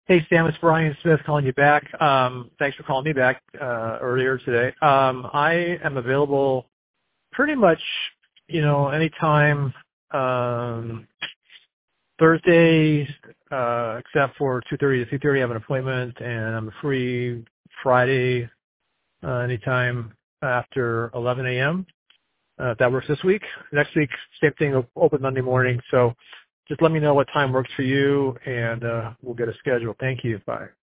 Hey, Sam, it's Brian Smith calling you back. Thanks for calling me back earlier today. I am available pretty much, anytime Thursday, except for 2:30 to 3:30. I have an appointment, and I'm free Friday anytime after 11 a.m. If that works this week. Next week, same thing, open Monday morning. So just let me know what time works for you, and we'll get a schedule. Thank you. Bye.